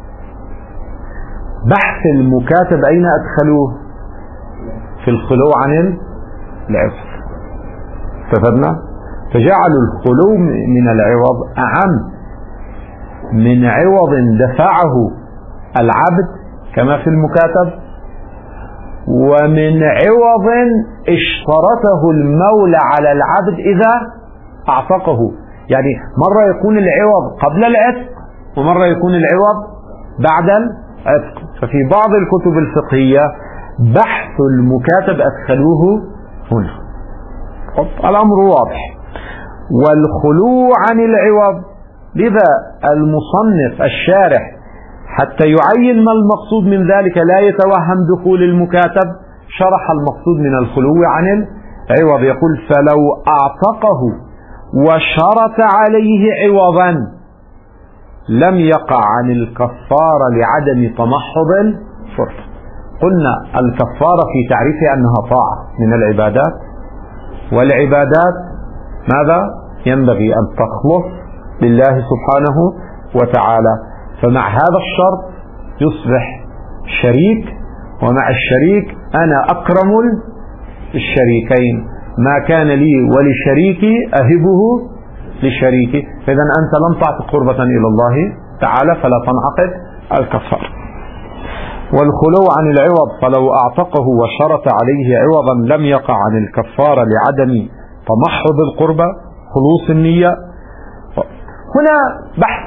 بحث المكاتب أين أدخلوه؟ في الخلو عن العوض. استفدنا؟ فجعلوا الخلو من العوض أعم من عوض دفعه العبد كما في المكاتب، ومن عوض اشترطه المولى على العبد إذا أعتقه. يعني مرة يكون العوض قبل العتق ومرة يكون العوض بعد العتق. ففي بعض الكتب الفقهية بحث المكاتب أدخلوه هنا. الأمر واضح. والخلو عن العوض، لذا المصنف الشارح حتى يعين ما المقصود من ذلك لا يتوهم دخول المكاتب شرح المقصود من الخلو عن العوض. يقول: فلو أعتقه وشرط عليه عوضا لم يقع عن الكفارة لعدم تمحض الفرصة. قلنا الكفارة في تعريفها أنها طاعة من العبادات، والعبادات ماذا؟ ينبغي أن تخلص لله سبحانه وتعالى. فمع هذا الشرط يصبح شريك، ومع الشريك أنا أكرم الشريكين، ما كان لي ولشريكي أهبه لشريكي. فإذا أنت لم تعطي قربة إلى الله تعالى فلا تنعقد الكفارة. والخلو عن العوض: فلو أعتقه وشرط عليه عوضا لم يقع عن الكفارة لعدم تمحض القربة، خلوص النية. هنا بحث.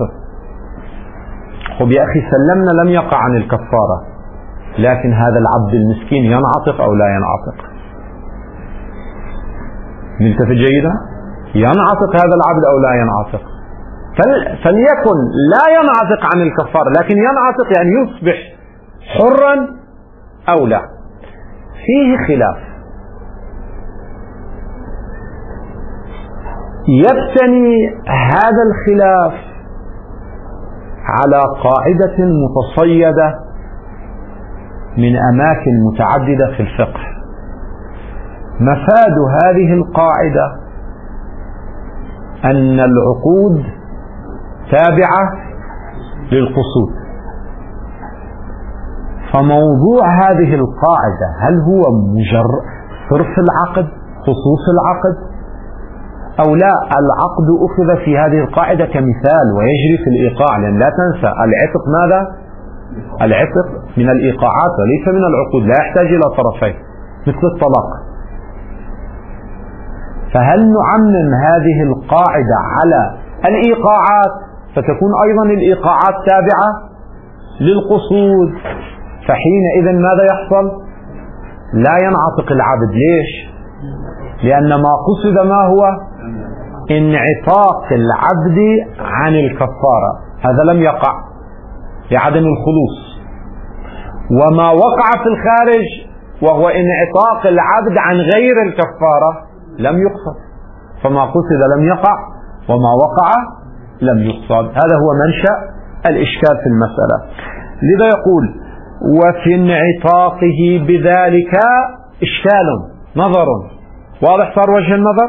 يا أخي سلمنا لم يقع عن الكفارة، لكن هذا العبد المسكين ينعتق أو لا ينعتق؟ نلتفت جيدا. ينعتق هذا العبد أو لا ينعتق؟ فليكن لا ينعتق عن الكفارة، لكن ينعتق يعني يصبح حرا أو لا. فيه خلاف. يبتني هذا الخلاف على قاعدة متصيدة من أماكن متعددة في الفقه. مفاد هذه القاعدة أن العقود تابعة للقصود. فموضوع هذه القاعدة هل هو مجرد صرف العقد، خصوص العقد، أو لا؟ العقد أخذ في هذه القاعدة كمثال ويجري في الإيقاع، لأن لا تنسى العتق ماذا؟ العتق من الإيقاعات وليس من العقود، لا يحتاج إلى طرفين مثل الطلاق. فهل نعمم هذه القاعدة على الإيقاعات فتكون أيضا الإيقاعات تابعة للقصود؟ فحينئذ ماذا يحصل؟ لا ينعتق العبد. ليش؟ لأن ما قصد ما هو؟ انعتاق العبد عن الكفارة، هذا لم يقع لعدم الخلوص. وما وقع في الخارج وهو انعتاق العبد عن غير الكفارة لم يقصد، فما قصد لم يقع وما وقع لم يقصد. هذا هو منشأ الإشكال في المسألة. لذا يقول وفي انعتاقه بذلك إشكال نظر. واضح صار وجه النظر؟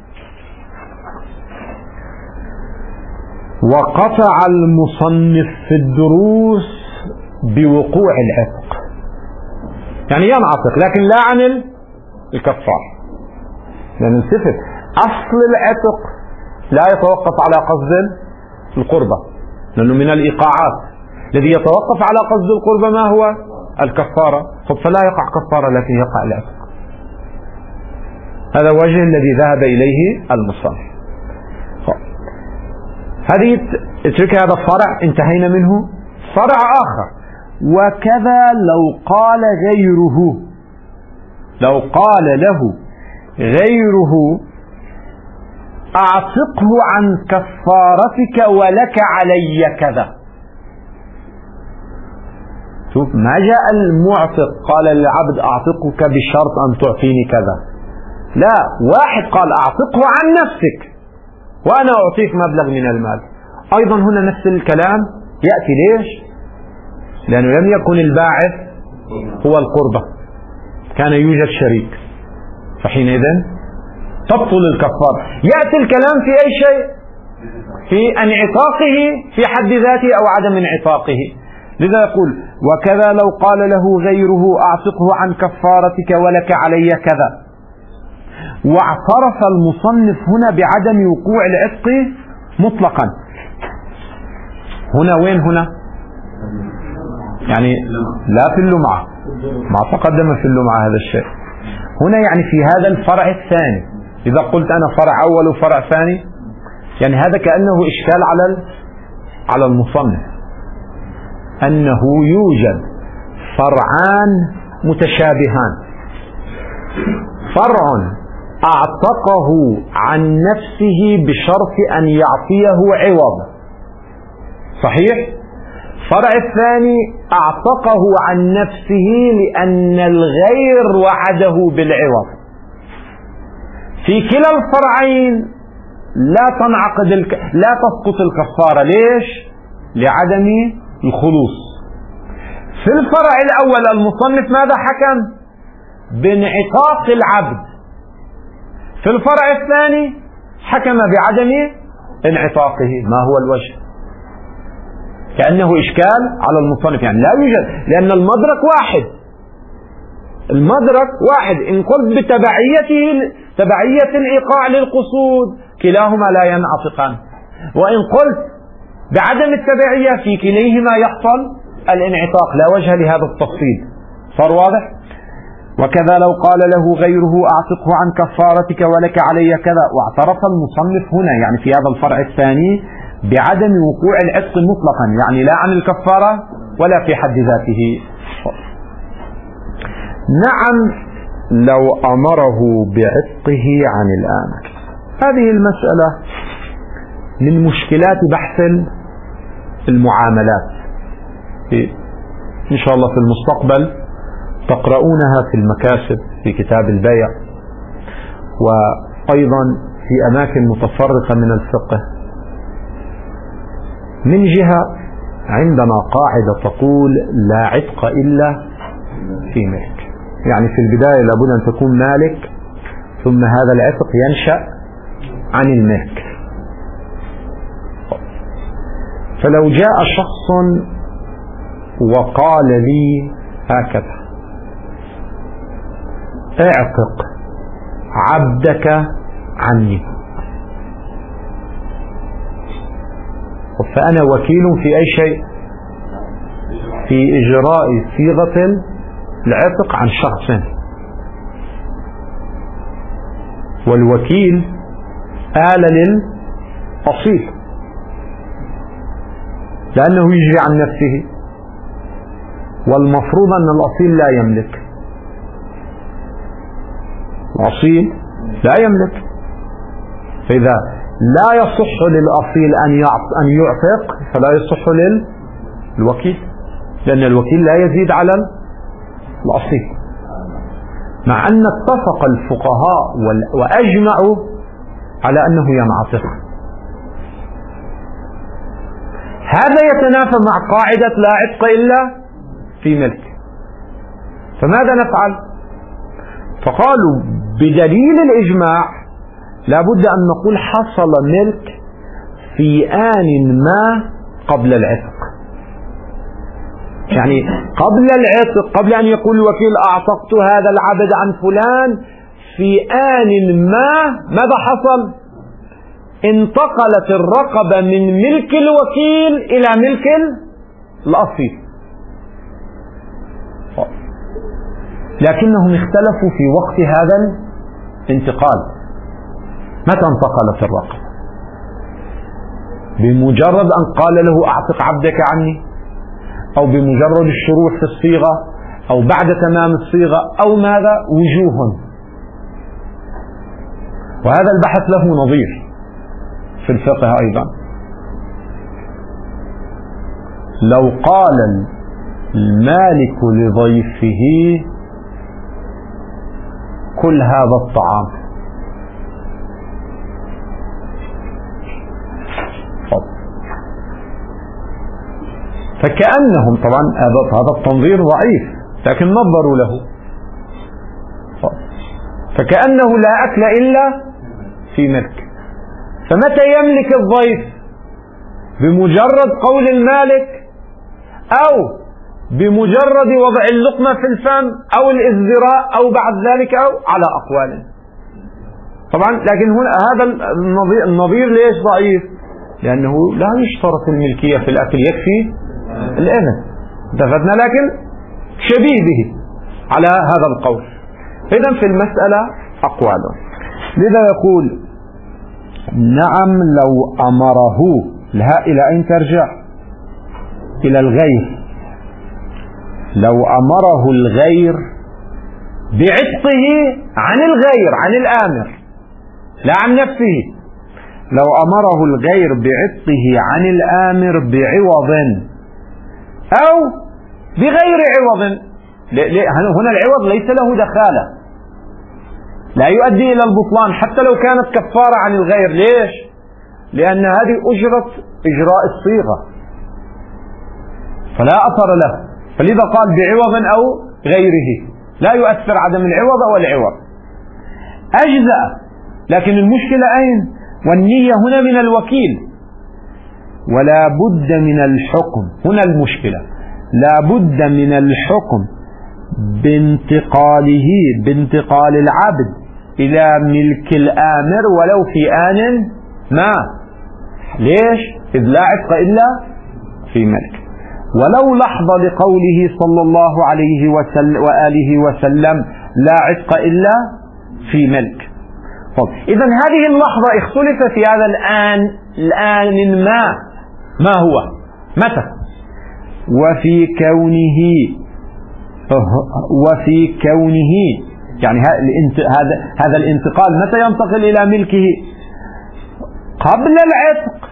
وقطع المصنف في الدروس بوقوع العتق، يعني ينعتق لكن لا عن الكفار، لأن الصفة أصل العتق لا يتوقف على قصد القربة، لأنه من الإيقاعات الذي يتوقف على قصد القربة ما هو؟ الكفارة. فلا يقع كفارة لكن يقع العتق. هذا وجه الذي ذهب إليه المصنف. هذه اترك هذا الفرع انتهينا منه. فرع آخر: وكذا لو قال غيره، لو قال له غيره أعتقه عن كفارتك ولك علي كذا. شوف، ما جاء المعتق قال للعبد أعتقك بشرط أن تعطيني كذا، لا، واحد قال أعتقه عن نفسك وأنا أعطيك مبلغ من المال. أيضا هنا نفس الكلام يأتي. ليش؟ لأنه لم يكن الباعث هو القربة، كان يوجد شريك، فحينئذ تبطل الكفارة. يأتي الكلام في أي شيء؟ في انعتاقه في حد ذاته أو عدم انعتاقه. لذا يقول وكذا لو قال له غيره أعتقه عن كفارتك ولك علي كذا. واعترف المصنف هنا بعدم وقوع العتق مطلقا. هنا وين؟ هنا يعني لا في اللمعة، ما تقدم في اللمعة هذا الشيء. هنا يعني في هذا الفرع الثاني. إذا قلت أنا فرع أول وفرع ثاني، يعني هذا كأنه إشكال على المصنف، أنه يوجد فرعان متشابهان: فرع أعتقه عن نفسه بشرط أن يعطيه عوض، صحيح؟ فرع الثاني أعتقه عن نفسه لأن الغير وعده بالعوض. في كلا الفرعين لا تسقط الكفارة. ليش؟ لعدم الخلوص. في الفرع الأول المصنف ماذا حكم؟ بانعتاق العبد. في الفرع الثاني حكم بعدم انعتاقه. ما هو الوجه؟ كأنه إشكال على المصنف، يعني لا يوجد، لأن المدرك واحد. المدرك واحد. إن قلت تبعية الإيقاع للقصود كلاهما لا ينعتقان، وإن قلت بعدم التبعية في كليهما يحصل الانعتاق. لا وجه لهذا التفصيل. صار واضح؟ وكذا لو قال له غيره أعتقه عن كفارتك ولك علي كذا. واعترف المصنف هنا يعني في هذا الفرع الثاني بعدم وقوع العتق مطلقا، يعني لا عن الكفارة ولا في حد ذاته. نعم لو أمره بعتقه عن الآمر. هذه المسألة من مشكلات بحث المعاملات. إن شاء الله في المستقبل تقرؤونها في المكاسب في كتاب البيع، وأيضا في أماكن متفرقة من الفقه. من جهة عندنا قاعدة تقول لا عتق إلا في ملك، يعني في البداية لابد أن تكون مالك، ثم هذا العتق ينشأ عن الملك. فلو جاء شخص وقال لي هكذا: اعتق عبدك عني، فأنا وكيل في أي شيء؟ في إجراء صيغة العتق عن شخص. والوكيل آل للأصيل لأنه يجري عن نفسه، والمفروض أن الأصيل لا يملك، الأصيل لا يملك. فإذا لا يصح للأصيل أن يعتق فلا يصح للوكيل، لأن الوكيل لا يزيد على الأصيل، مع أن اتفق الفقهاء وأجمعوا على أنه ينعتق. هذا يتنافى مع قاعدة لا عتق إلا في ملك. فماذا نفعل؟ فقالوا بدليل الإجماع لابد أن نقول حصل ملك في آن ما قبل العتق، يعني قبل العتق، قبل أن يقول الوكيل أعتقت هذا العبد عن فلان، في آن ما ماذا حصل؟ انتقلت الرقبة من ملك الوكيل إلى ملك الأصيل، لكنهم اختلفوا في وقت هذا الانتقال. متى انتقلت الرقبة؟ بمجرد أن قال له أعتق عبدك عني، أو بمجرد الشروع في الصيغة، أو بعد تمام الصيغة، أو ماذا؟ وجوه. وهذا البحث له نظير في الفقه أيضا. لو قال المالك لضيفه كل هذا الطعام، فكأنهم، طبعا هذا التنظير ضعيف لكن نظروا له، فكأنه لا أكل إلا في ملك. فمتى يملك الضيف؟ بمجرد قول المالك، أو بمجرد وضع اللقمة في الفم، أو الازدراء، أو بعد ذلك، أو على أقوال. طبعا لكن هنا هذا النظير ليش ضعيف؟ لأنه لا يشترط الملكية في الأكل، يكفي الإذن، اتفقنا، لكن شبيه به على هذا القول. إذن في المسألة أقوال. لذا يقول نعم لو أمره، الهاء إلى أين ترجع؟ إلى الغير. لو أمره الغير بعتقه عن الغير، عن الآمر لا عن نفسه، لو أمره الغير بعتقه عن الآمر بعوض أو بغير عوض، هنا العوض ليس له دخالة، لا يؤدي إلى البطلان حتى لو كانت كفارة عن الغير. ليش؟ لأن هذه أجرة إجراء الصيغة فلا أثر له، فلذا قال بعوض أو غيره، لا يؤثر عدم العوض أو العوض، أجزأ. لكن المشكلة أين؟ والنية هنا من الوكيل، ولا بد من الحكم، هنا المشكلة، لا بد من الحكم بانتقال العبد إلى ملك الآمر ولو في آن ما. ليش؟ إذ لا عتق إلا في ملك. ولو لحظة لقوله صلى الله عليه وآله وسلم لا عتق إلا في ملك. إذن هذه اللحظة اختلف في هذا الآن ما هو؟ متى؟ وفي كونه يعني هذا الانتقال متى ينتقل إلى ملكه؟ قبل العتق،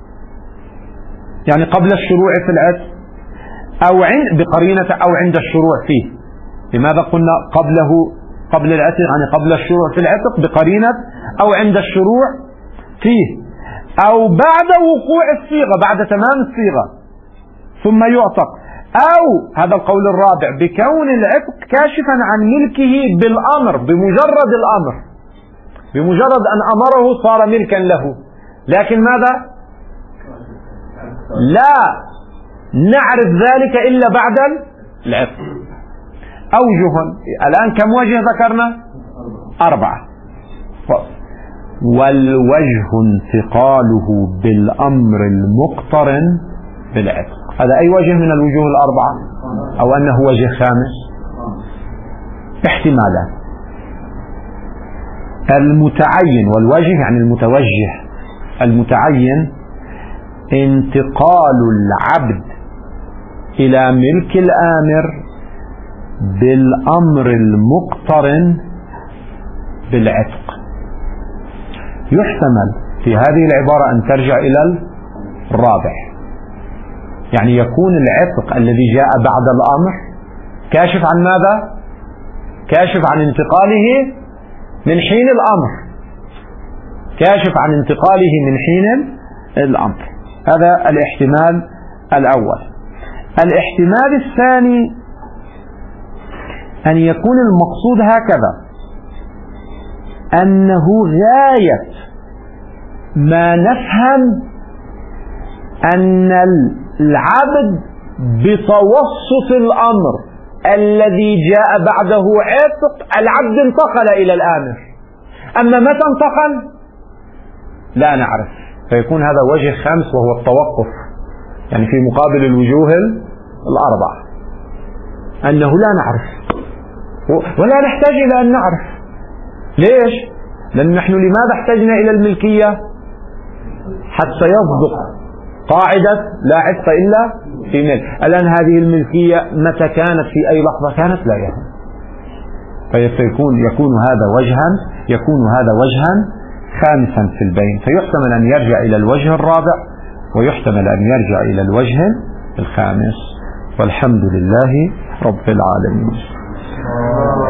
يعني قبل الشروع في العتق، أو بقرينة، أو عند الشروع فيه. لماذا قلنا قبل العتق؟ يعني قبل الشروع في العتق بقرينة، أو عند الشروع فيه، أو بعد وقوع الصيغة، بعد تمام الصيغة ثم يعتق، أو هذا القول الرابع بكون العتق كاشفا عن ملكه بالأمر، بمجرد الأمر، بمجرد أن أمره صار ملكا له. لكن ماذا؟ لا نعرف ذلك إلا بعد العتق. أوجه الآن كم وجه ذكرنا؟ 4. والوجه انتقاله بالأمر المقترن بالعتق. هذا أي وجه من الوجوه 4؟ أو أنه وجه خامس؟ احتمالات. المتعين، والوجه يعني المتوجه. المتعين انتقال العبد إلى ملك الآمر بالأمر المقترن بالعتق. يحتمل في هذه العبارة أن ترجع إلى الرابع، يعني يكون العتق الذي جاء بعد الأمر كاشف عن ماذا؟ كاشف عن انتقاله من حين الأمر، كاشف عن انتقاله من حين الأمر. هذا الاحتمال الأول. الاحتمال الثاني أن يكون المقصود هكذا، أنه غاية ما نفهم أن العبد بتوسط الأمر الذي جاء بعده عتق، العبد انتقل إلى الآمر. أما متى انتقل لا نعرف، فيكون هذا وجه خامس وهو التوقف، يعني في مقابل الوجوه الأربعة، أنه لا نعرف ولا نحتاج إلى أن نعرف. ليش؟ لأن نحن لماذا احتجنا إلى الملكية؟ حتى يصدق قاعدة لا عتق إلا في ملك. الآن هذه الملكية متى كانت؟ في أي لحظة كانت؟ لا يهم. فيكون هذا وجها خامسا في البين، فيحتمل أن يرجع إلى الوجه الرابع ويحتمل أن يرجع إلى الوجه الخامس. والحمد لله رب العالمين.